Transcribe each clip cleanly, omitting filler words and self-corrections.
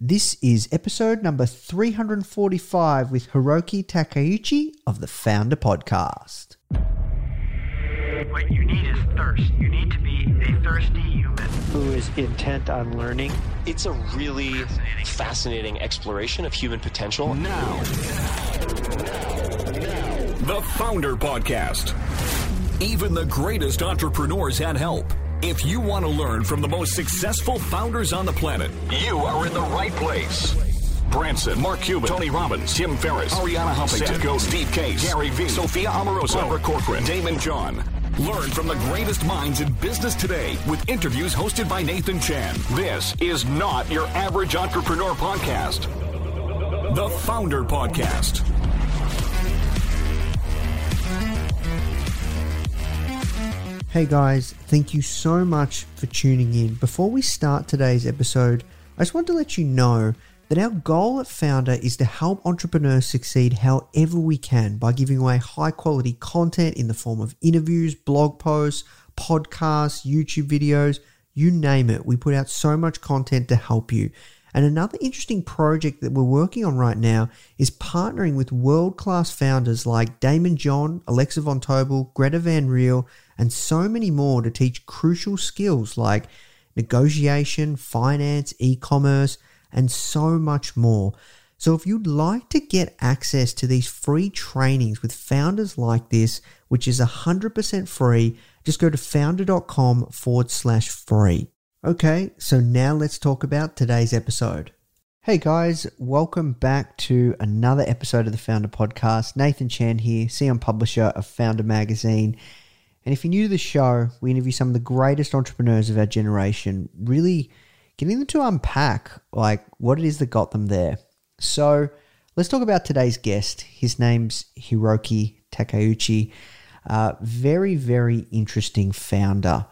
This is episode number 345 with Hiroki Takeuchi of the Founder Podcast. What you need is thirst. You need to be a thirsty human who is intent on learning. It's a really fascinating exploration of human potential. Now, the Founder Podcast. Even the greatest entrepreneurs had help. If you want to learn from the most successful founders on the planet, you are in the right place. Branson, Mark Cuban, Tony Robbins, Tim Ferriss, Arianna Huffington, Seth Godin, Steve Case, Gary Vee, Sophia Amoruso, Barbara Corcoran, Damon John. Learn from the greatest minds in business today with interviews hosted by Nathan Chan. This is not your average entrepreneur podcast. The Founder Podcast. Hey guys, thank you so much for tuning in. Before we start today's episode, I just want to let you know that our goal at Founder is to help entrepreneurs succeed however we can by giving away high quality content in the form of interviews, blog posts, podcasts, YouTube videos, you name it. We put out so much content to help you. And another interesting project that we're working on right now is partnering with world-class founders like Damon John, Alexa Von Tobel, Greta Van Riel, and so many more to teach crucial skills like negotiation, finance, e-commerce, and so much more. So if you'd like to get access to these free trainings with founders like this, which is 100% free, just go to founder.com/free. Okay, so now let's talk about today's episode. Hey guys, welcome back to another episode of the Founder Podcast. Nathan Chan here, CEO and publisher of Founder Magazine. And if you're new to the show, we interview some of the greatest entrepreneurs of our generation, really getting them to unpack like what it is that got them there. So let's talk about today's guest. His name's Hiroki Takeuchi. Very, very interesting founder.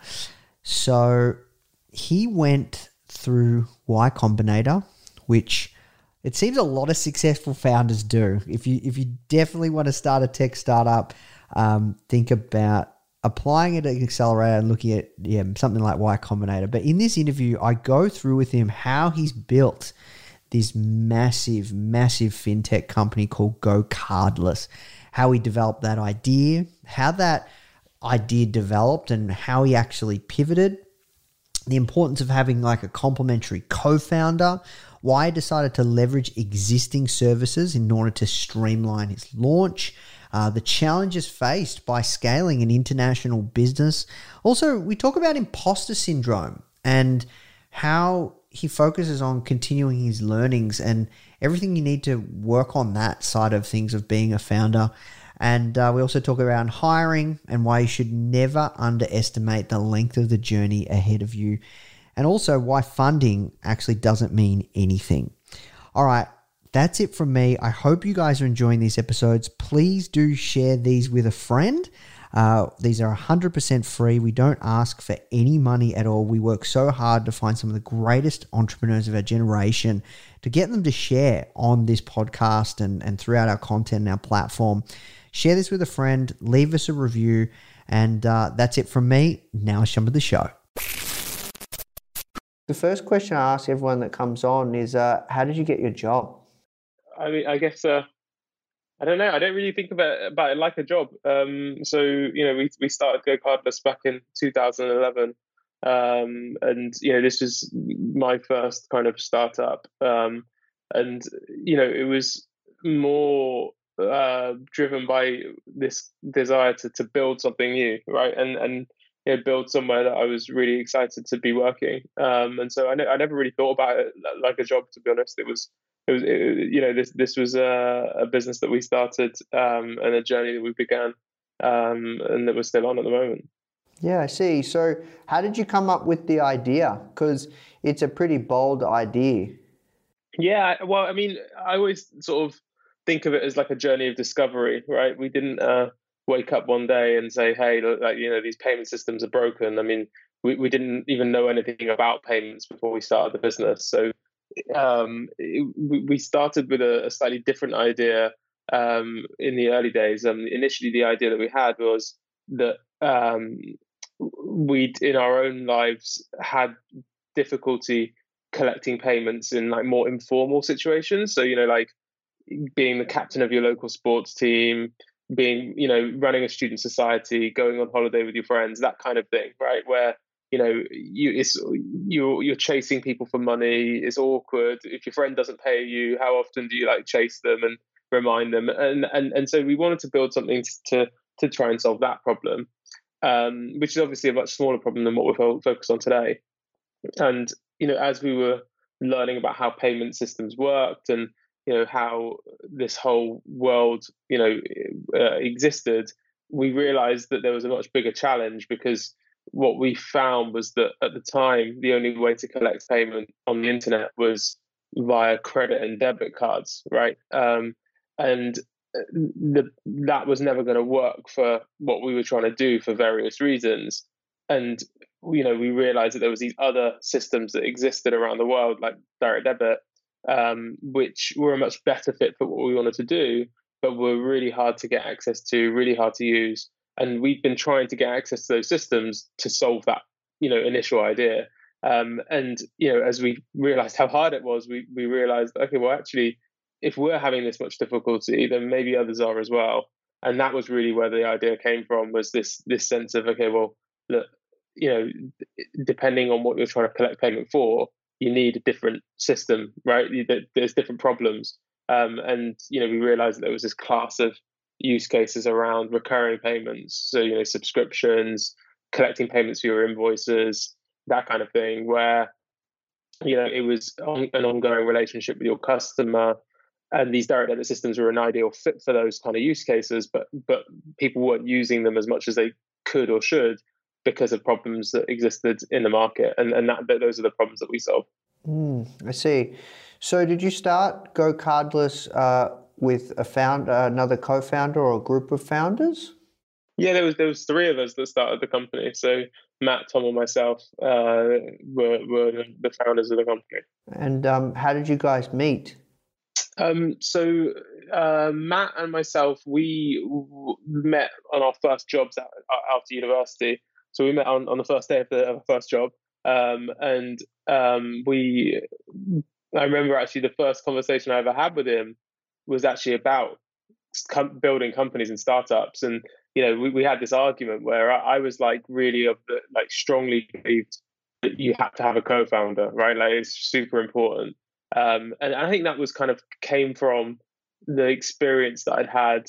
So he went through Y Combinator, which it seems a lot of successful founders do. If you definitely want to start a tech startup, think about applying it at an accelerator and looking at something like Y Combinator. But in this interview, I go through with him how he's built this massive, massive fintech company called Go Cardless, how he developed that idea, how that idea developed and how he actually pivoted, the importance of having like a complementary co-founder, why he decided to leverage existing services in order to streamline his launch, the challenges faced by scaling an international business. Also, we talk about imposter syndrome and how he focuses on continuing his learnings and everything you need to work on that side of things of being a founder. And we also talk around hiring and why you should never underestimate the length of the journey ahead of you. And also why funding actually doesn't mean anything. All right, that's it from me. I hope you guys are enjoying these episodes. Please do share these with a friend. These are 100% free. We don't ask for any money at all. We work so hard to find some of the greatest entrepreneurs of our generation to get them to share on this podcast and throughout our content and our platform. Share this with a friend, leave us a review, and that's it from me. Now let's jump to the show. The first question I ask everyone that comes on is, how did you get your job? I mean, I guess, I don't know. I don't really think about it like a job. So, we started Go Cardless back in 2011. And, this was my first kind of startup. And, it was more driven by this desire to build something new, right? And build somewhere that I was really excited to be working. And so I never really thought about it like a job, to be honest. This was a business that we started and a journey that we began and that we're still on at the moment. Yeah, I see. So how did you come up with the idea? Because it's a pretty bold idea. Yeah, well, I mean, I always sort of think of it as like a journey of discovery, right? We didn't wake up one day and say, hey, these payment systems are broken. I mean, we didn't even know anything about payments before we started the business. So we started with a slightly different idea in the early days. Initially, the idea that we had was that we'd in our own lives had difficulty collecting payments in like more informal situations. So, like being the captain of your local sports team, being, running a student society, going on holiday with your friends, that kind of thing, right? Where, you're chasing people for money. It's awkward. If your friend doesn't pay you, how often do you like chase them and remind them? And so we wanted to build something to try and solve that problem, which is obviously a much smaller problem than what we're focused on today. And, as we were learning about how payment systems worked and, how this whole world, existed, we realized that there was a much bigger challenge, because what we found was that at the time, the only way to collect payment on the internet was via credit and debit cards, right? And that was never going to work for what we were trying to do for various reasons. And, we realized that there was these other systems that existed around the world, like direct debit, which were a much better fit for what we wanted to do, but were really hard to get access to, really hard to use. And we've been trying to get access to those systems to solve that, initial idea. And, as we realized how hard it was, we realized, okay, well, actually, if we're having this much difficulty, then maybe others are as well. And that was really where the idea came from, was this sense of, okay, well, look, depending on what you're trying to collect payment for, you need a different system, right? There's different problems. And, we realized that there was this class of use cases around recurring payments. So, subscriptions, collecting payments for your invoices, that kind of thing, where, it was an ongoing relationship with your customer. And these direct debit systems were an ideal fit for those kind of use cases, but people weren't using them as much as they could or should, because of problems that existed in the market. And those are the problems that we solve. I see. So did you start Go Cardless with another co-founder or a group of founders? Yeah, there was three of us that started the company. So Matt, Tom, and myself were the founders of the company. And how did you guys meet? So Matt and myself, we met on our first jobs after university. So we met on the first day of our first job, and I remember actually the first conversation I ever had with him was actually about building companies and startups. And we had this argument where I was like really strongly believed that you have to have a co-founder, right? Like it's super important. And I think that was kind of came from the experience that I'd had,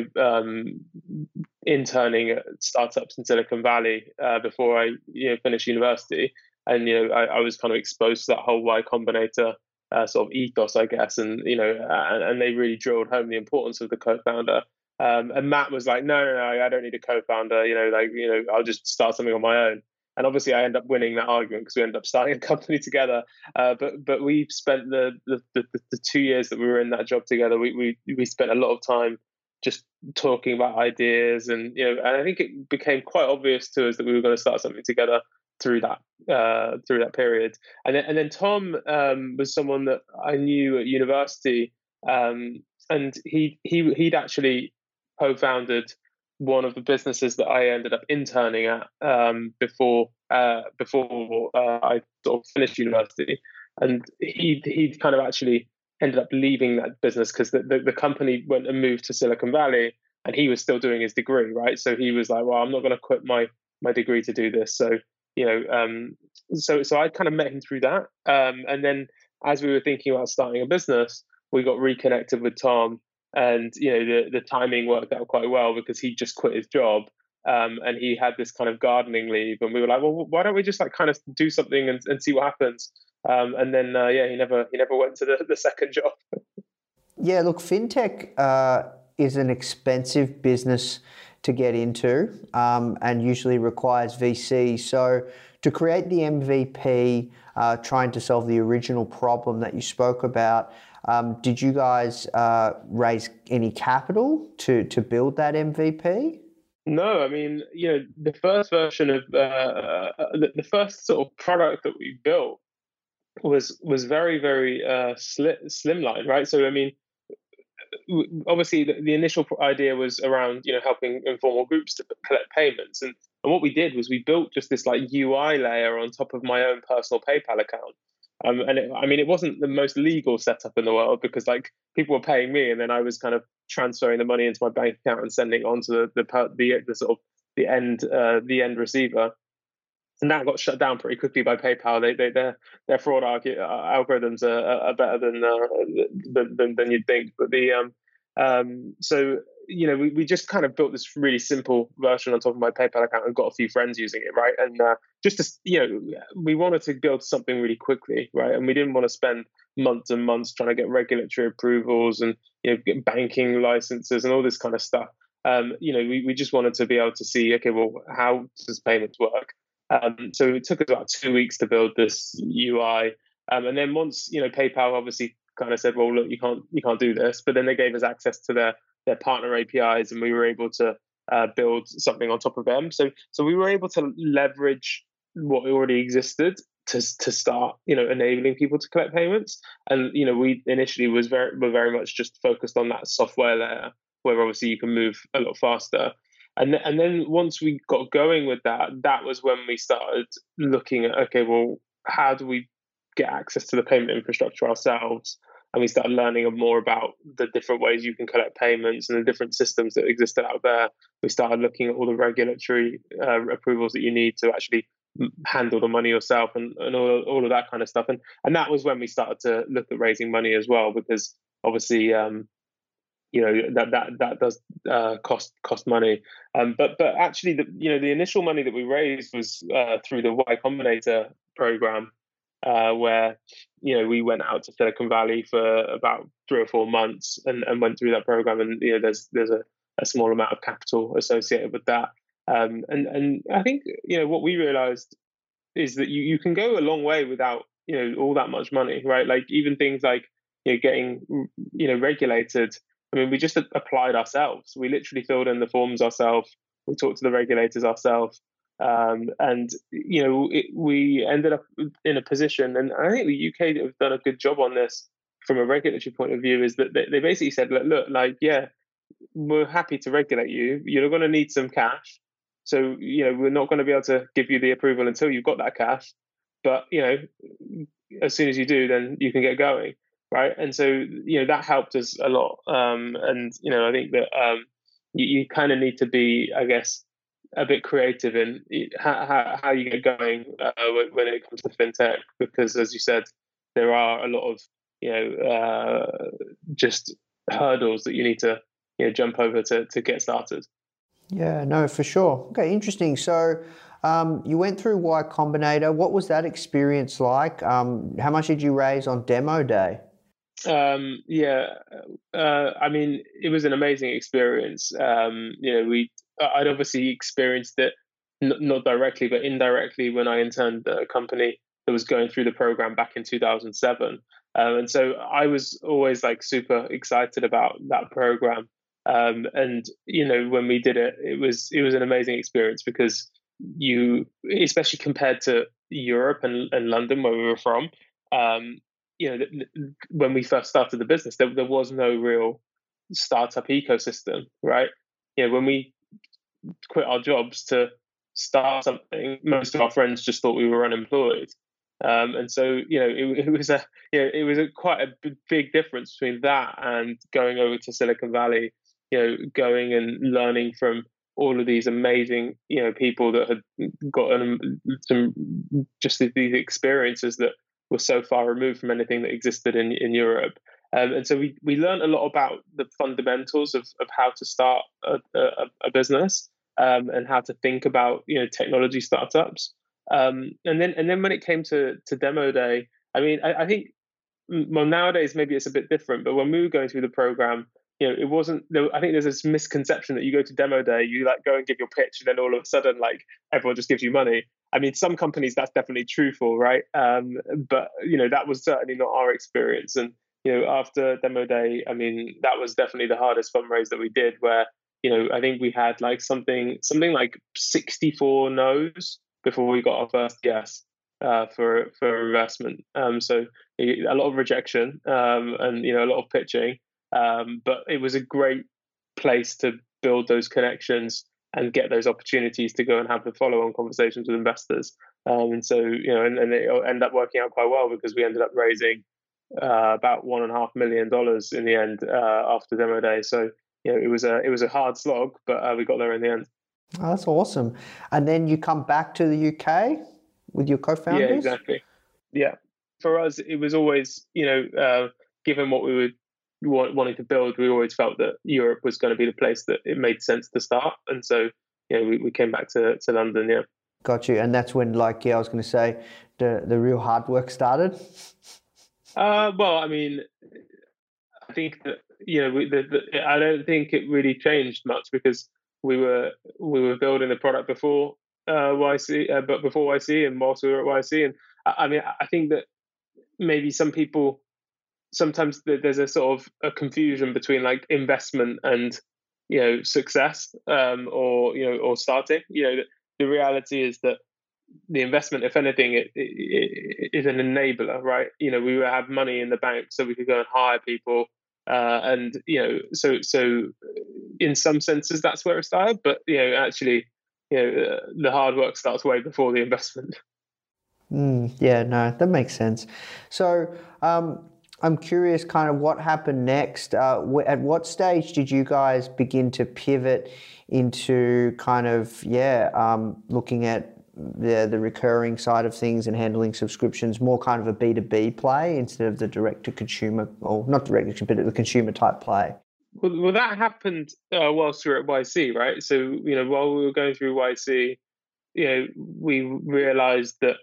interning at startups in Silicon Valley before I, finished university, and I was kind of exposed to that whole Y Combinator sort of ethos, I guess, and and they really drilled home the importance of the co-founder. And Matt was like, no, I don't need a co-founder. I'll just start something on my own. And obviously, I end up winning that argument because we ended up starting a company together. But we spent the 2 years that we were in that job together. We spent a lot of time just talking about ideas, and and I think it became quite obvious to us that we were going to start something together through that period. And then Tom was someone that I knew at university, and he'd actually co-founded one of the businesses that I ended up interning at before I sort of finished university. And he kind of actually ended up leaving that business because the company went and moved to Silicon Valley, and he was still doing his degree, right? So he was like, well, I'm not going to quit my degree to do this. So so I kind of met him through that. And then as we were thinking about starting a business, we got reconnected with Tom. And the timing worked out quite well because he just quit his job, and he had this kind of gardening leave, and we were like, well, why don't we just like kind of do something and see what happens? And then he never went to the second job. Yeah, look, fintech is an expensive business to get into, and usually requires VC. So to create the MVP, trying to solve the original problem that you spoke about. Did you guys raise any capital to build that MVP? No, I mean, the first version of the first sort of product that we built was very, very slimline, right? So, I mean, obviously the initial idea was around, helping informal groups to collect payments. And what we did was we built just this like UI layer on top of my own personal PayPal account. It wasn't the most legal setup in the world, because like people were paying me, and then I was kind of transferring the money into my bank account and sending it on to the sort of the end receiver. And that got shut down pretty quickly by PayPal. Their fraud algorithms are better than you'd think. But so we just kind of built this really simple version on top of my PayPal account and got a few friends using it, right? And we wanted to build something really quickly, right? And we didn't want to spend months and months trying to get regulatory approvals and get banking licenses and all this kind of stuff. We just wanted to be able to see, okay, well, how does payments work? So it took us about 2 weeks to build this UI, and then once PayPal obviously kind of said, well, look, you can't do this, but then they gave us access to their partner APIs, and we were able to build something on top of them. So we were able to leverage what already existed to start enabling people to collect payments. And we initially were very much just focused on that software layer, where obviously you can move a lot faster. And then once we got going with that was when we started looking at, okay, well, how do we get access to the payment infrastructure ourselves? And we started learning more about the different ways you can collect payments and the different systems that existed out there. We started looking at all the regulatory approvals that you need to actually handle the money yourself, and all of that kind of stuff. And that was when we started to look at raising money as well, because obviously that does cost money. But actually, the initial money that we raised was through the Y Combinator program, where we went out to Silicon Valley for about 3 or 4 months and went through that program. And there's a small amount of capital associated with that. And I think what we realized is that you can go a long way without all that much money, right? Like even things like getting regulated. I mean, we just applied ourselves. We literally filled in the forms ourselves. We talked to the regulators ourselves. And we ended up in a position, and I think the UK have done a good job on this from a regulatory point of view, is that they basically said, look, we're happy to regulate you. You're going to need some cash. So, we're not going to be able to give you the approval until you've got that cash. But, as soon as you do, then you can get going. Right. And so, that helped us a lot. And I think that you kind of need to be, I guess, a bit creative in how you get going when it comes to fintech, because as you said, there are a lot of just hurdles that you need to jump over to get started. Yeah, no, for sure. Okay, interesting. So you went through Y Combinator. What was that experience like? How much did you raise on demo day? I mean, it was an amazing experience. I'd obviously experienced it, not directly, but indirectly when I interned at a company that was going through the program back in 2007. And so I was always super excited about that program. And when we did it, it was an amazing experience, because especially compared to Europe and London, where we were from, when we first started the business, there was no real startup ecosystem, right? When we quit our jobs to start something, most of our friends just thought we were unemployed, and so it was quite a big difference between that and going over to Silicon Valley, going and learning from all of these amazing people that had gotten some just these experiences that were so far removed from anything that existed in Europe. And so we learned a lot about the fundamentals of how to start a business, and how to think about technology startups. And then when it came to demo day, I mean, I think, well, nowadays maybe it's a bit different, but when we were going through the program, it wasn't. I think there's this misconception that you go to demo day, you go and give your pitch, and then all of a sudden everyone just gives you money. I mean, some companies that's definitely true for, right? But that was certainly not our experience. And after demo day, I mean, that was definitely the hardest fundraise that we did, where I think we had something like 64 no's before we got our first yes for investment. So a lot of rejection, and a lot of pitching. But it was a great place to build those connections and get those opportunities to go and have the follow-on conversations with investors. And so, and it ended up working out quite well because we ended up raising about $1.5 million in the end after demo day. So, it was a hard slog, but we got there in the end. Oh, that's awesome. And then you come back to the UK with your co-founders? Yeah, exactly. Yeah. For us, it was always, given what we were wanting to build, we always felt that Europe was going to be the place that it made sense to start. And so, we came back to London, yeah. Got you. And that's when, I was going to say, the real hard work started? Well, I mean, I think that, I don't think it really changed much because we were building the product before YC, but before YC and whilst we were at YC. And I mean, I think that maybe some people, sometimes there's a sort of a confusion between like investment and, success, or starting. The reality is that the investment, if anything, it is an enabler, right? We have money in the bank so we could go and hire people. And, so in some senses, that's where it started. But, actually, the hard work starts way before the investment. Yeah, no, that makes sense. So I'm curious kind of what happened next. At what stage did you guys begin to pivot into kind of, looking at the recurring side of things and handling subscriptions, more kind of a B2B play instead of the direct-to-consumer, or not direct-to-consumer, but the consumer type play? Well, that happened whilst we were at YC, right? So, while we were going through YC, we realized that,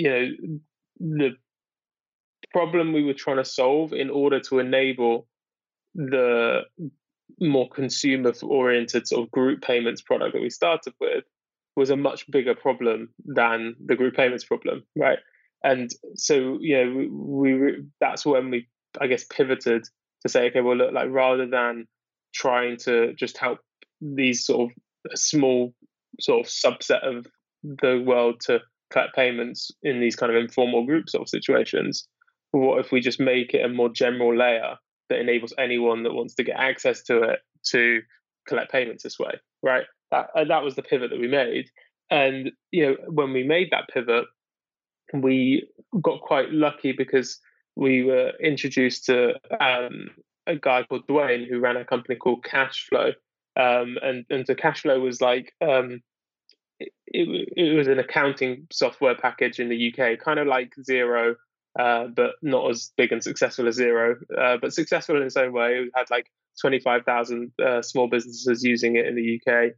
the problem we were trying to solve in order to enable the more consumer-oriented sort of group payments product that we started with was a much bigger problem than the group payments problem, right? And so, that's when we, I guess, pivoted to say, okay, well, look, like rather than trying to just help these sort of a small sort of subset of the world to collect payments in these kind of informal group sort of situations, what if we just make it a more general layer that enables anyone that wants to get access to it to collect payments this way, right? That was the pivot that we made. And, when we made that pivot, we got quite lucky because we were introduced to a guy called Dwayne who ran a company called Cashflow. And so Cashflow was like, it was an accounting software package in the UK, kind of like Xero, but not as big and successful as Xero, but successful in its own way. It had like 25,000 small businesses using it in the UK.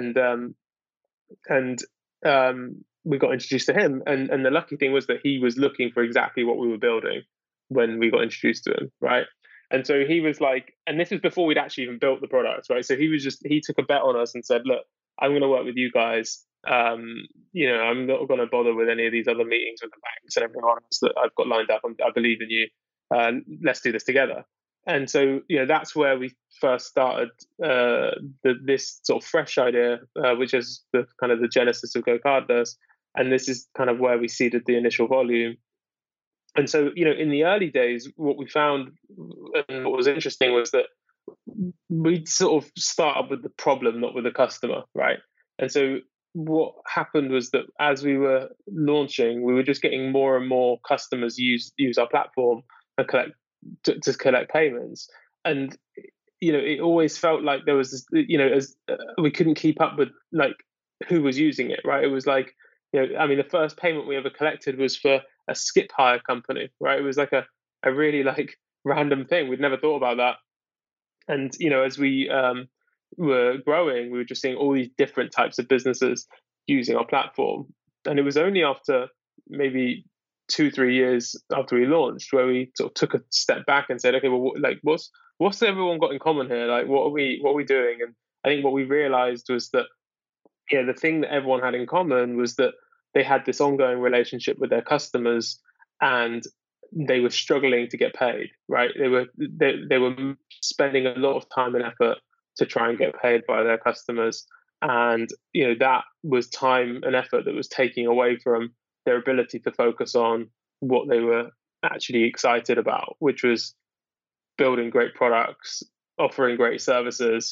And we got introduced to him. And the lucky thing was that he was looking for exactly what we were building when we got introduced to him, right? And so he was like, and this was before we'd actually even built the product, right? So he took a bet on us and said, look, I'm going to work with you guys. I'm not going to bother with any of these other meetings with the banks and everyone else that I've got lined up. I believe in you. Let's do this together. And so, that's where we first started this sort of fresh idea, which is the kind of the genesis of GoCardless. And this is kind of where we seeded the initial volume. And so, in the early days, what we found and what was interesting was that we'd sort of start up with the problem, not with the customer, right? And so what happened was that as we were launching, we were just getting more and more customers use our platform and collect payments. And, it always felt like there was this, we couldn't keep up with like who was using it, right? It was like, the first payment we ever collected was for a skip hire company, right? It was like a really like random thing. We'd never thought about that. And, as we were growing, we were just seeing all these different types of businesses using our platform. And it was only after maybe 2-3 years after we launched where we sort of took a step back and said, okay, well, like what's everyone got in common here? Like, what are we doing? And I think what we realized was that, the thing that everyone had in common was that they had this ongoing relationship with their customers and they were struggling to get paid, right? They were spending a lot of time and effort to try and get paid by their customers. And, that was time and effort that was taking away from their ability to focus on what they were actually excited about, which was building great products, offering great services,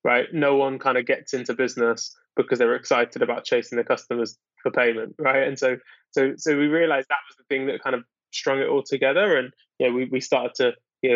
right? No one kind of gets into business because they're excited about chasing the customers for payment, right? And so we realized that was the thing that kind of strung it all together, and we started to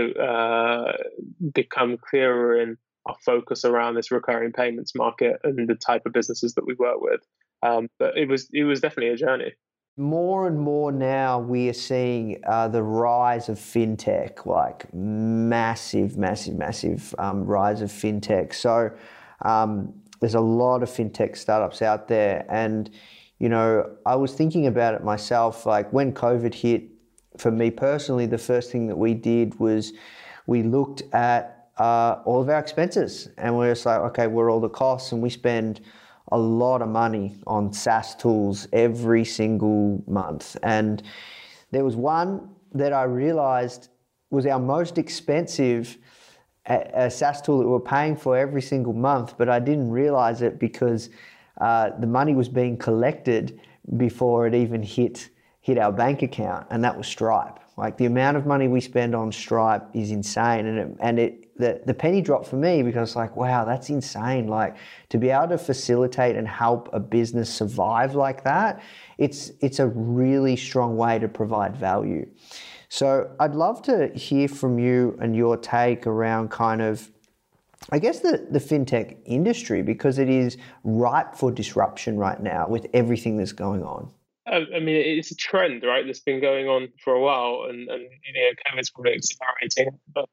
become clearer in our focus around this recurring payments market and the type of businesses that we work with. But it was definitely a journey. More and more now we are seeing the rise of fintech, like massive rise of fintech. So there's a lot of fintech startups out there, and I was thinking about it myself. Like when COVID hit, for me personally, the first thing that we did was we looked at all of our expenses, and we're just like, okay, what are all the costs? And we spend a lot of money on SaaS tools every single month. And there was one that I realized was our most expensive a SaaS tool that we were paying for every single month, but I didn't realize it because the money was being collected before it even hit our bank account, and that was Stripe. Like the amount of money we spend on Stripe is insane, and the penny dropped for me because like, wow, that's insane. Like to be able to facilitate and help a business survive like that, it's a really strong way to provide value. So I'd love to hear from you and your take around kind of, I guess, the fintech industry, because it is ripe for disruption right now with everything that's going on. I mean, it's a trend, right? That's been going on for a while, and COVID's probably accelerating. But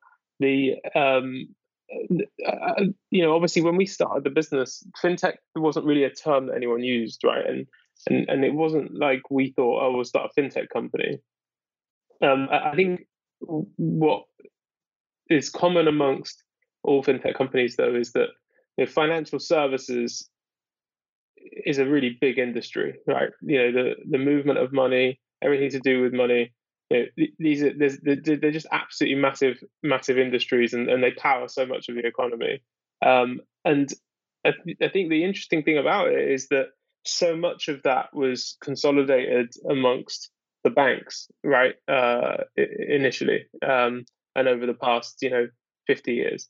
obviously, when we started the business, fintech wasn't really a term that anyone used, right? And it wasn't like we thought, oh, we'll start a fintech company. I think what is common amongst all fintech companies, though, is that financial services is a really big industry, right? The movement of money, everything to do with money. They're just absolutely massive industries, and they power so much of the economy. And I think the interesting thing about it is that so much of that was consolidated amongst the banks, right? Initially, and over the past 50 years.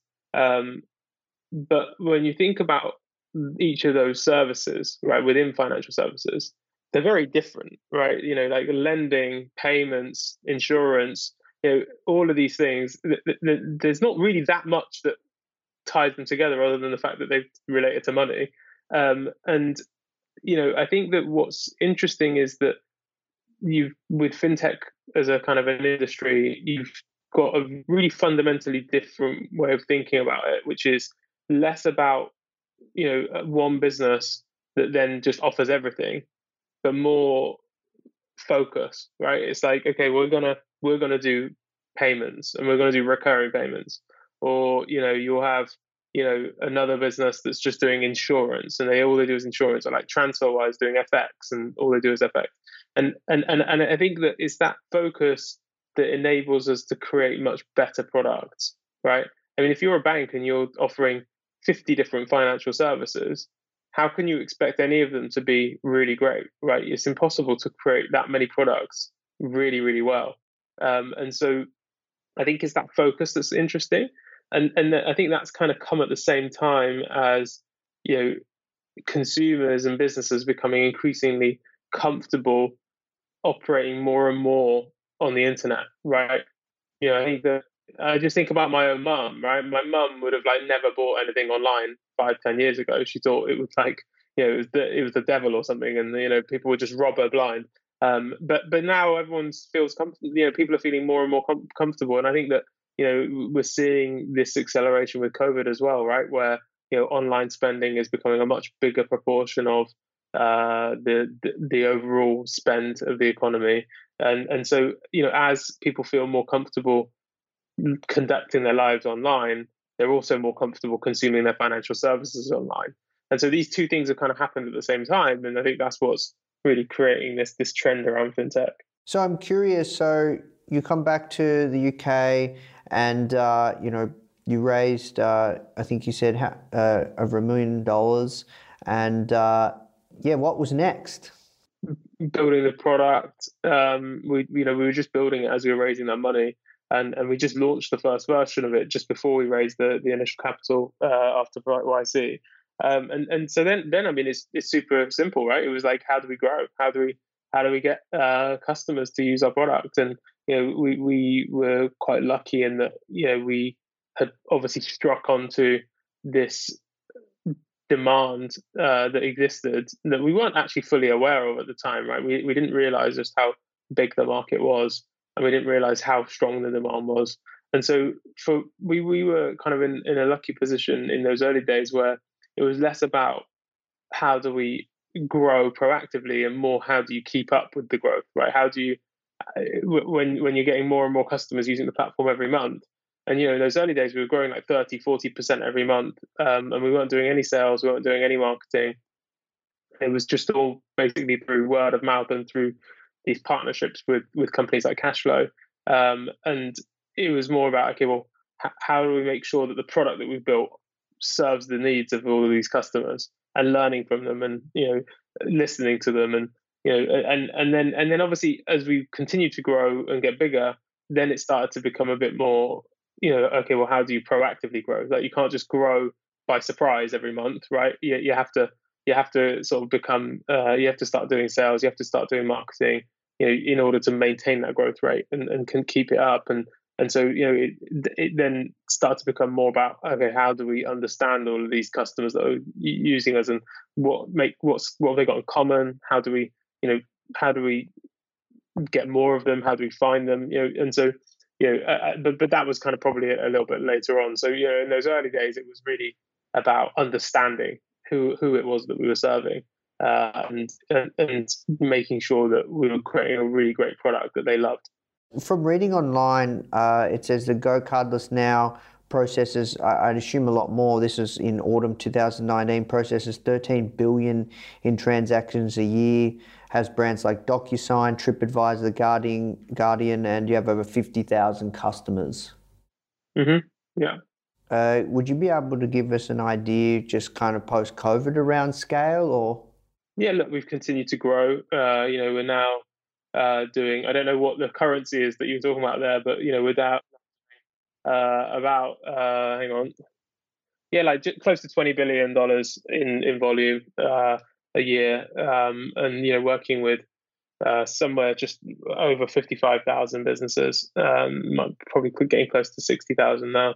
But when you think about each of those services, right, within financial services, they're very different, right? Like lending, payments, insurance, all of these things. There's not really that much that ties them together, other than the fact that they're related to money. And I think that what's interesting is that with fintech as a kind of an industry, you've got a really fundamentally different way of thinking about it, which is less about one business that then just offers everything, but more focus, right? It's like, okay, we're gonna do payments, and we're gonna do recurring payments, or you'll have another business that's just doing insurance, and all they do is insurance, or like TransferWise doing FX, and all they do is FX. And I think that it's that focus that enables us to create much better products, right? I mean, if you're a bank and you're offering 50 different financial services, how can you expect any of them to be really great, right? It's impossible to create that many products really, really well. And so I think it's that focus that's interesting. And I think that's kind of come at the same time as, consumers and businesses becoming increasingly comfortable operating more and more on the internet, right? I think that I just think about my own mum, right? My mum would have never bought anything online 5-10 years ago. She thought it was it was the devil or something, and people would just rob her blind. But now everyone feels comfortable. People are feeling more and more comfortable, and I think that we're seeing this acceleration with COVID as well, right? Where online spending is becoming a much bigger proportion of the overall spend of the economy, and so as people feel more comfortable conducting their lives online, they're also more comfortable consuming their financial services online. And so these two things have kind of happened at the same time, and I think that's what's really creating this trend around fintech. So I'm curious, so you come back to the UK and you raised I think you said over $1 million, and what was next? Building the product. We were just building it as we were raising that money. and we just launched the first version of it just before we raised the initial capital after YC. And so then I mean it's super simple, right? It was like, how do we grow? How do we get customers to use our product? And we were quite lucky in that we had obviously struck onto this demand that existed that we weren't actually fully aware of at the time, right? We didn't realize just how big the market was, and we didn't realize how strong the demand was. And so we were kind of in a lucky position in those early days where it was less about how do we grow proactively and more how do you keep up with the growth, right? How do you, when you're getting more and more customers using the platform every month, and in those early days we were growing like 30-40% every month, and we weren't doing any sales, we weren't doing any marketing. It was just all basically through word of mouth and through these partnerships with companies like Cashflow, and it was more about, okay, well, how do we make sure that the product that we've built serves the needs of all of these customers, and learning from them, and listening to them, and and then obviously as we continue to grow and get bigger, then it started to become a bit more, okay, well, how do you proactively grow? Like, you can't just grow by surprise every month, right? You have to sort of become, you have to start doing sales, you have to start doing marketing, in order to maintain that growth rate and can keep it up. And so, it then starts to become more about, okay, how do we understand all of these customers that are using us, and what have they got in common? How do we get more of them? How do we find them? And so, but that was kind of probably a little bit later on. So, in those early days, it was really about understanding who it was that we were serving, and making sure that we were creating a really great product that they loved. From reading online, it says the Go Cardless Now processes, I'd assume a lot more. This is in autumn 2019, processes 13 billion in transactions a year, has brands like DocuSign, TripAdvisor, The Guardian, and you have over 50,000 customers. Mm-hmm. Yeah. Would you be able to give us an idea, just kind of post-COVID, around scale, or? Yeah, look, we've continued to grow. We're now doing, I don't know what the currency is that you're talking about there, but without hang on, like close to $20 billion in volume a year, and working with somewhere just over 55,000 businesses, probably getting close to 60,000 now.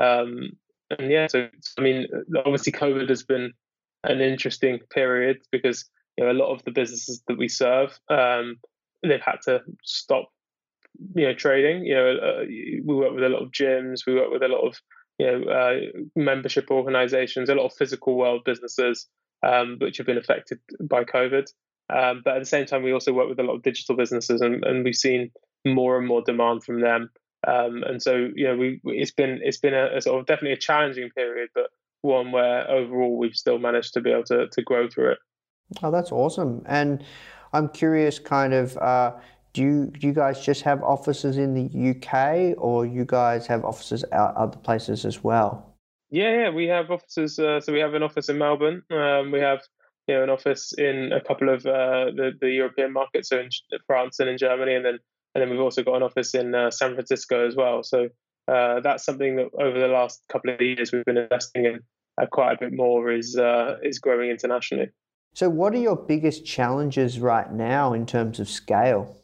And yeah, so I mean, obviously COVID has been an interesting period because a lot of the businesses that we serve, they've had to stop trading. We work with a lot of gyms, we work with a lot of membership organizations, a lot of physical world businesses, which have been affected by COVID. But at the same time, we also work with a lot of digital businesses, and we've seen more and more demand from them. And so it's been a sort of definitely a challenging period, but one where overall we've still managed to be able to grow through it. Oh, that's awesome. And I'm curious, kind of, do you guys just have offices in the UK, or you guys have offices out other places as well? Yeah, we have offices. So we have an office in Melbourne. We have an office in a couple of the European markets, so in France and in Germany, and then we've also got an office in San Francisco as well. So that's something that over the last couple of years we've been investing in quite a bit more, is growing internationally. So what are your biggest challenges right now in terms of scale?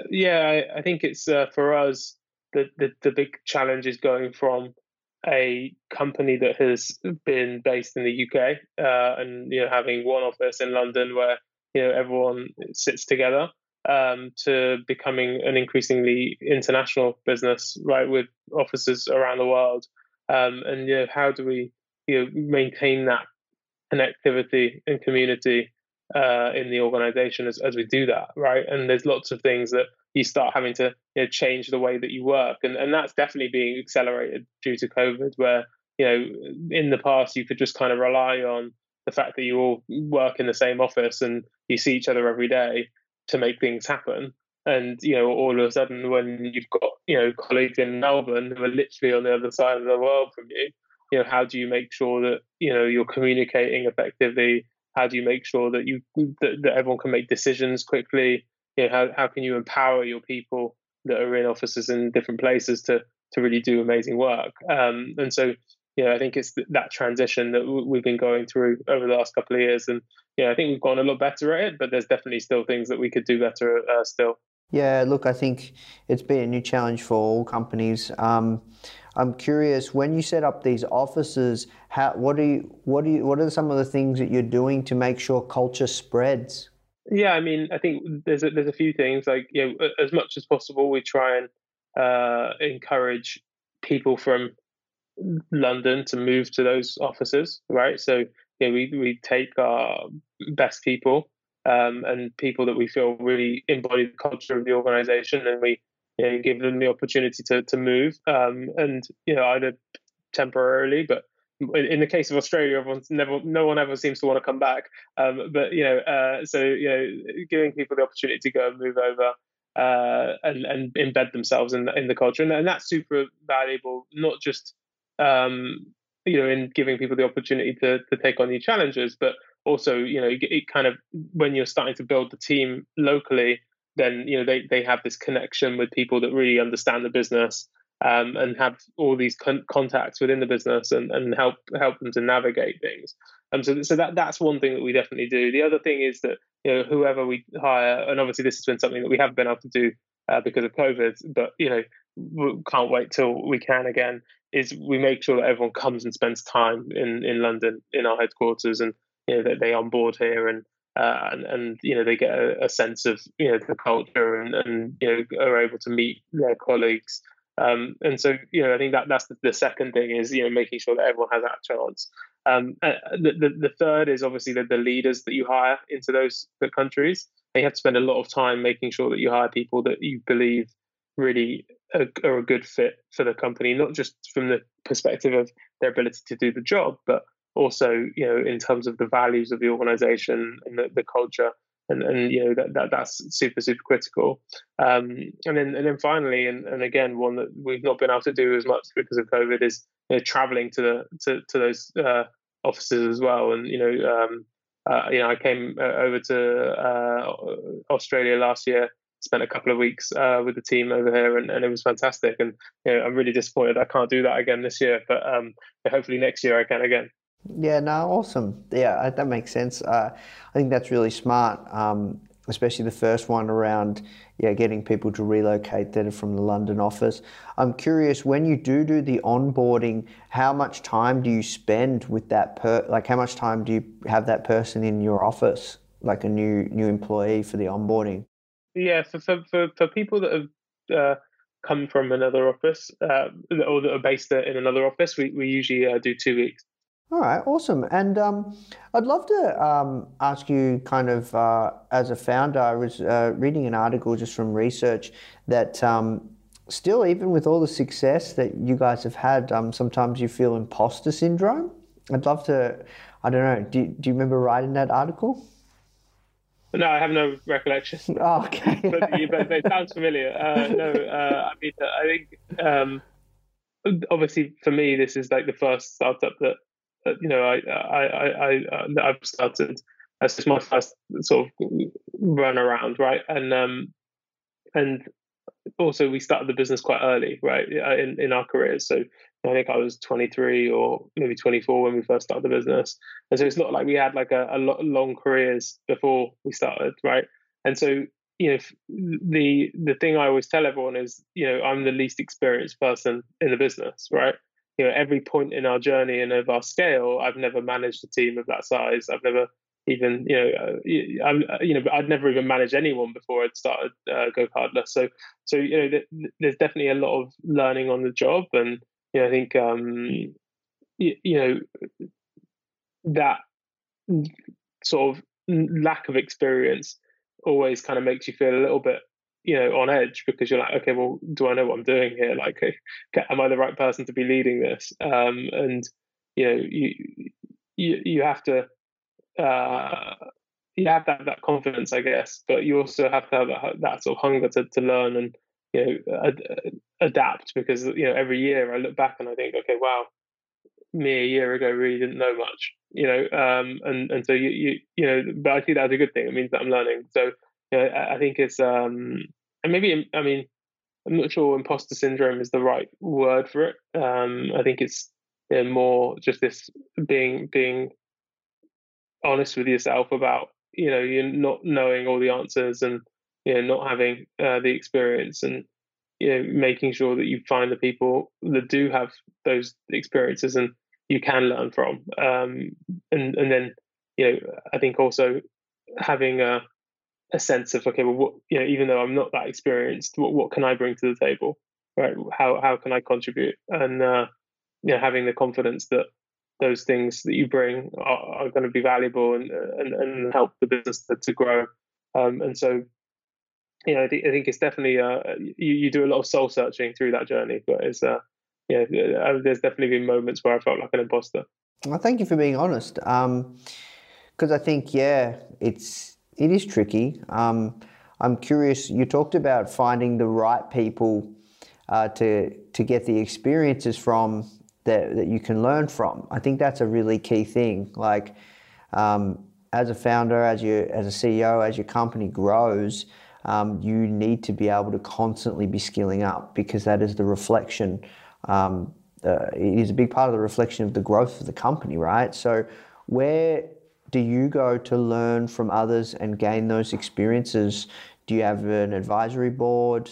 I think it's for us, the big challenge is going from a company that has been based in the UK and having one office in London where everyone sits together, to becoming an increasingly international business, right, with offices around the world. And how do we maintain that connectivity and community in the organization as we do that, right? And there's lots of things that you start having to change the way that you work, and that's definitely being accelerated due to COVID, where in the past you could just kind of rely on the fact that you all work in the same office and you see each other every day to make things happen. And all of a sudden, when you've got colleagues in Melbourne who are literally on the other side of the world from you, how do you make sure that you're communicating effectively? How do you make sure that that everyone can make decisions quickly? How can you empower your people that are in offices in different places to really do amazing work. And so, I think it's that transition that we've been going through over the last couple of years. And, I think we've gotten a lot better at it, but there's definitely still things that we could do better still. Yeah, look, I think it's been a new challenge for all companies. I'm curious, when you set up these offices, what are some of the things that you're doing to make sure culture spreads? Yeah, I mean, I think there's a few things, like, as much as possible, we try and encourage people from London to move to those offices, right? So, we take our best people and people that we feel really embody the culture of the organization, and we give them the opportunity to move, and either temporarily, but in the case of Australia, no one ever seems to want to come back. But giving people the opportunity to go and move over and embed themselves in the culture, and that's super valuable. Not just in giving people the opportunity to take on new challenges, but also it kind of, when you're starting to build the team locally, then they have this connection with people that really understand the business, and have all these contacts within the business, and help them to navigate things. So that's one thing that we definitely do. The other thing is that whoever we hire, and obviously this has been something that we haven't been able to do because of COVID, but we can't wait till we can again, is we make sure that everyone comes and spends time in London in our headquarters, and that they onboard here, and they get a sense of the culture, and are able to meet their colleagues. And so I think that's the second thing, is making sure that everyone has that chance. The third is obviously the leaders that you hire into the countries. You have to spend a lot of time making sure that you hire people that you believe really are a good fit for the company, not just from the perspective of their ability to do the job, but also in terms of the values of the organization and the culture. And that's super critical. And then finally, and again, one that we've not been able to do as much because of COVID, is traveling to those offices as well. And I came over to Australia last year, spent a couple of weeks with the team over here, and it was fantastic. And I'm really disappointed I can't do that again this year, but hopefully next year I can again. Yeah, no, awesome. Yeah, that makes sense. I think that's really smart, especially the first one around getting people to relocate that are from the London office. I'm curious, when you do the onboarding, how much time do you spend with that how much time do you have that person in your office, like a new employee, for the onboarding? Yeah, for people that have come from another office, or that are based in another office, we usually do 2 weeks. All right, awesome. And I'd love to ask you, kind of as a founder, I was reading an article just from research that still, even with all the success that you guys have had, sometimes you feel imposter syndrome. I'd love to, I don't know, do you remember writing that article? No, I have no recollection. Oh, okay. but it sounds familiar. I mean, I think obviously for me, this is like the first startup that I've started. That's just my first sort of run around, right? And also we started the business quite early, right, in our careers. So I think I was 23 or maybe 24 when we first started the business, and so it's not like we had like a long careers before we started, right? And so the thing I always tell everyone is I'm the least experienced person in the business, right? Every point in our journey and of our scale, I've never managed a team of that size. I've never even, I'd never even managed anyone before I'd started Go Cardless. So there's definitely a lot of learning on the job, and I think that sort of lack of experience always kind of makes you feel a little bit on edge, because you're like, okay, well, do I know what I'm doing here? Like, am I the right person to be leading this? And you have to that confidence, I guess, but you also have to have that sort of hunger to learn and adapt, because every year I look back and I think, okay, wow, me a year ago really didn't know much, and so but I think that's a good thing. It means that I'm learning. So I think it's and maybe, I mean, I'm not sure imposter syndrome is the right word for it. I think it's more just this being honest with yourself about, you're not knowing all the answers, and not having the experience, and making sure that you find the people that do have those experiences and you can learn from. And then I think also having a sense of, okay, well, what, even though I'm not that experienced, what can I bring to the table, right? How can I contribute? And having the confidence that those things that you bring are going to be valuable and help the business to grow. And so, I think it's definitely you do a lot of soul searching through that journey, but it's there's definitely been moments where I felt like an imposter. Well, thank you for being honest, because I think it is tricky. I'm curious. You talked about finding the right people to get the experiences from that you can learn from. I think that's a really key thing. Like as a founder, as a CEO, as your company grows, you need to be able to constantly be skilling up, because that is the reflection. It is a big part of the reflection of the growth of the company, right? So where do you go to learn from others and gain those experiences? Do you have an advisory board?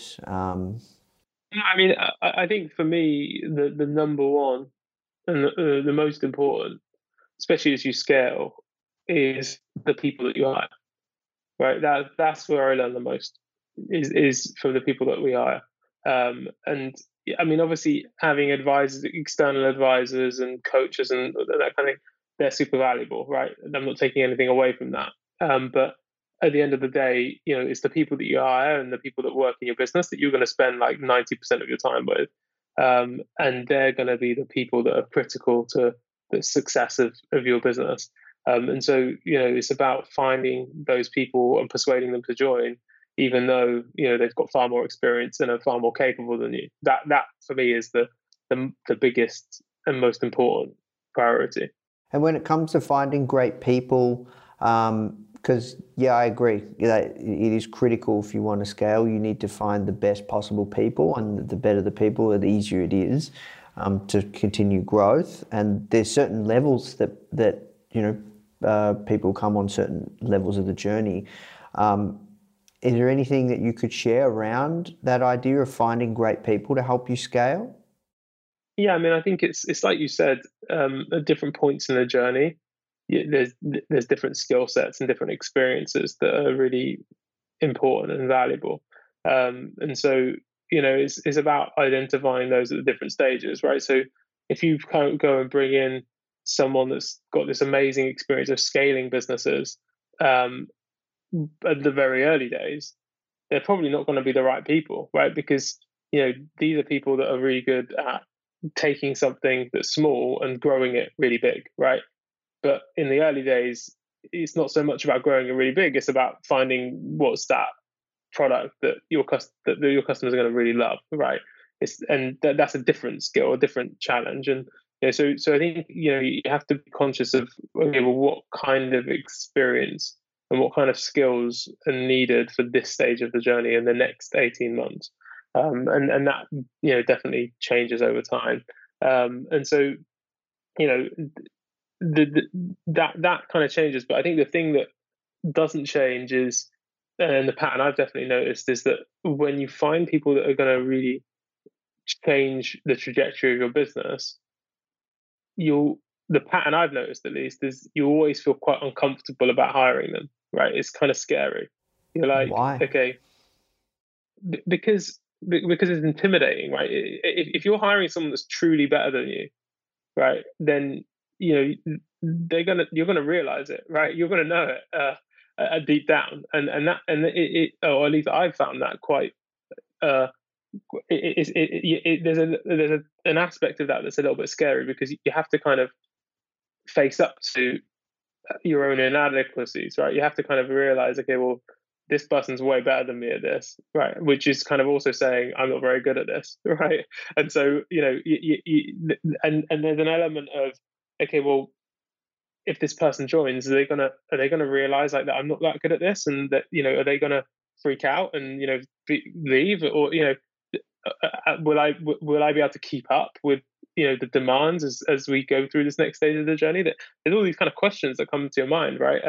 I mean, I think for me, the number one and the most important, especially as you scale, is the people that you hire. Right, that's where I learn the most. Is from the people that we hire. And I mean, obviously, having advisors, external advisors, and coaches, and that kind of thing, they're super valuable, right? I'm not taking anything away from that. But at the end of the day, it's the people that you hire and the people that work in your business that you're going to spend like 90% of your time with. And they're going to be the people that are critical to the success of your business. And so, it's about finding those people and persuading them to join, even though, they've got far more experience and are far more capable than you. That for me is the biggest and most important priority. And when it comes to finding great people, because I agree that it is critical. If you want to scale, you need to find the best possible people, and the better the people, the easier it is to continue growth. And there's certain levels that people come on certain levels of the journey. Is there anything that you could share around that idea of finding great people to help you scale? Yeah, I mean, I think it's like you said, at different points in the journey, there's different skill sets and different experiences that are really important and valuable. And so, it's about identifying those at the different stages, right? So if you go and bring in someone that's got this amazing experience of scaling businesses at the very early days, they're probably not going to be the right people, right? Because these are people that are really good at taking something that's small and growing it really big, right? But in the early days, it's not so much about growing it really big. It's about finding what's that product that your customers are going to really love, right? That's a different skill, a different challenge. And so I think you have to be conscious of, okay, well, what kind of experience and what kind of skills are needed for this stage of the journey in the next 18 months. And that definitely changes over time. And so that kind of changes. But I think the thing that doesn't change is, and the pattern I've definitely noticed, is that when you find people that are going to really change the trajectory of your business, the pattern I've noticed at least is you always feel quite uncomfortable about hiring them, right? It's kind of scary. You're like, why? Okay, because it's intimidating, right? If you're hiring someone that's truly better than you, right, then you're gonna realize it, right? You're gonna know it deep down, and or at least I've found that quite. There's an aspect of that that's a little bit scary, because you have to kind of face up to your own inadequacies, right? You have to kind of realize, okay, well, this person's way better than me at this, right? Which is kind of also saying I'm not very good at this, right? And so and there's an element of, okay, well, if this person joins, are they gonna realize like that I'm not that good at this, and that are they gonna freak out and leave, or will I be able to keep up with the demands as we go through this next stage of the journey? There's all these kind of questions that come to your mind, right?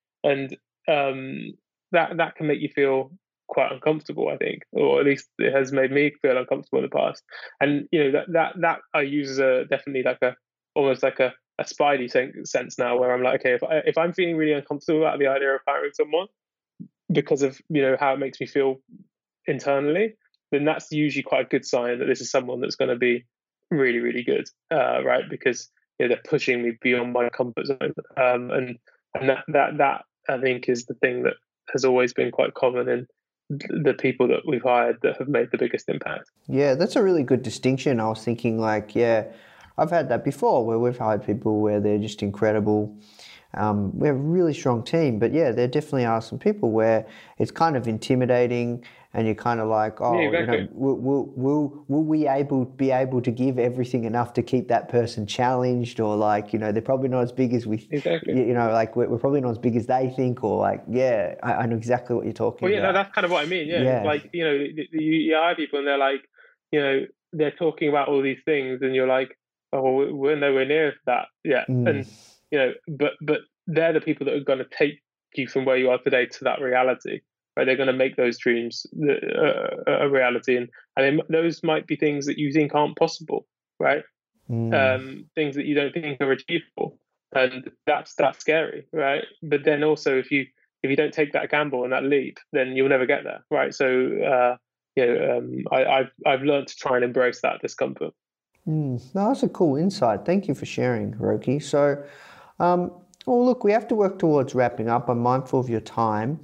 That can make you feel quite uncomfortable, I think, or at least it has made me feel uncomfortable in the past. And that I use as definitely almost like a spidey sense now, where I'm like, okay, if I'm feeling really uncomfortable about the idea of hiring someone because of how it makes me feel internally, then that's usually quite a good sign that this is someone that's going to be really, really good, right? Because they're pushing me beyond my comfort zone, and that I think is the thing that has always been quite common in the people that we've hired that have made the biggest impact. Yeah, that's a really good distinction. I was thinking I've had that before where we've hired people where they're just incredible. We have a really strong team, but there definitely are some people where it's kind of intimidating, and you're kind of like, exactly. Will we be able to give everything enough to keep that person challenged, or they're probably not as big as we, exactly. We're probably not as big as they think, or I know exactly what you're talking about. Well, that's kind of what I mean. Yeah. Like you hire people and they're like, they're talking about all these things, and you're like, oh, we're nowhere near that yet, and but they're the people that are going to take you from where you are today to that reality, right? They're going to make those dreams a reality, and those might be things that you think aren't possible, right? Things that you don't think are achievable, and that's scary, right? But then also, if you don't take that gamble and that leap, then you'll never get there, right? So I've learned to try and embrace that discomfort. No, that's a cool insight. Thank you for sharing, Roki. So, look, we have to work towards wrapping up. I'm mindful of your time.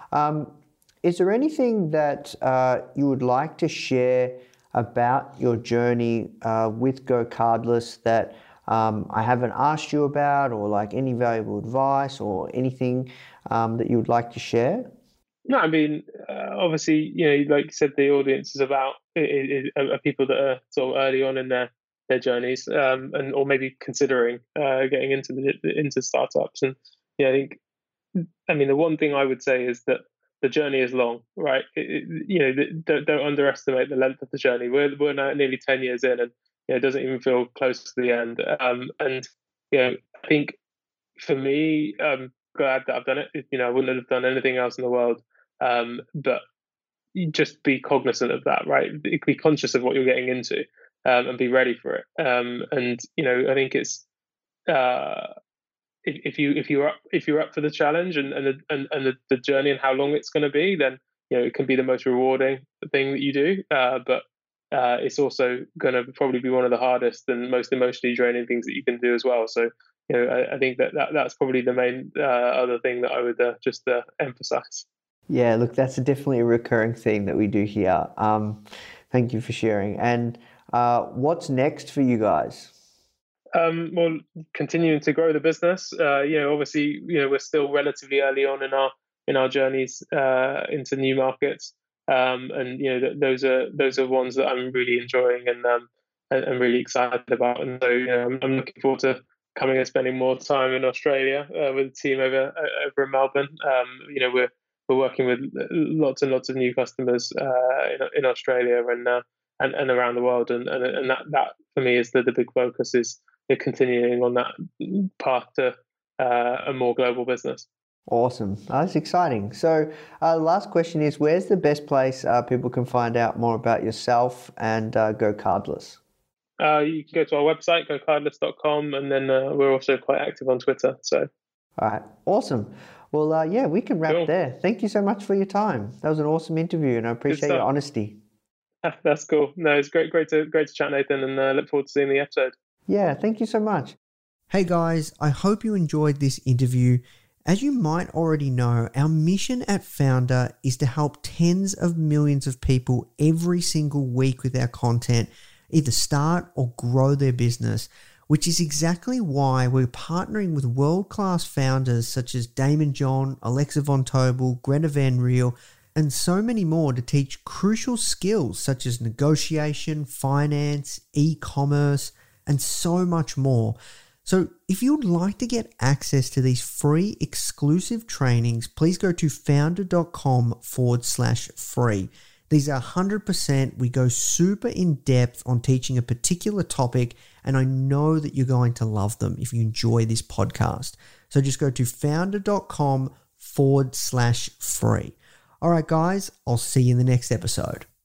Is there anything that you would like to share about your journey with Go Cardless that I haven't asked you about, or any valuable advice or anything that you would like to share? No, I mean, obviously, like you said, the audience is about are people that are sort of early on in their journeys, or maybe considering getting into startups. And I think, the one thing I would say is that the journey is long, right? Don't underestimate the length of the journey. We're now nearly 10 years in, and it doesn't even feel close to the end. I think for me, I'm glad that I've done it. I wouldn't have done anything else in the world. But you just be cognizant of that, right? Be conscious of what you're getting into, and be ready for it. I think it's if you're up for the challenge and the journey and how long it's going to be, then it can be the most rewarding thing that you do. But it's also going to probably be one of the hardest and most emotionally draining things that you can do as well. So I think that's probably the main other thing that I would just emphasize. Yeah, look, that's definitely a recurring theme that we do here. Thank you for sharing. And what's next for you guys? Well, continuing to grow the business. Obviously, we're still relatively early on in our journeys into new markets, and those are ones that I'm really enjoying and really excited about. And so, I'm looking forward to coming and spending more time in Australia with the team over in Melbourne. We're working with lots and lots of new customers in Australia and around the world, and that for me is the big focus is continuing on that path to a more global business. Awesome, that's exciting. So, last question is: where's the best place people can find out more about yourself and Go Cardless? You can go to our website, gocardless.com, and then we're also quite active on Twitter. So, all right, awesome. Well, we can wrap there. Thank you so much for your time. That was an awesome interview, and I appreciate your honesty. That's cool. No, it's great to chat, Nathan, and look forward to seeing the episode. Yeah, thank you so much. Hey guys, I hope you enjoyed this interview. As you might already know, our mission at Foundr is to help tens of millions of people every single week with our content, either start or grow their business, which is exactly why we're partnering with world-class founders such as Damon John, Alexa Von Tobel, Greta Van Riel, and so many more to teach crucial skills such as negotiation, finance, e-commerce, and so much more. So if you'd like to get access to these free exclusive trainings, please go to foundr.com/free. These are 100%. We go super in depth on teaching a particular topic, and I know that you're going to love them if you enjoy this podcast. So just go to foundr.com/free. All right, guys, I'll see you in the next episode.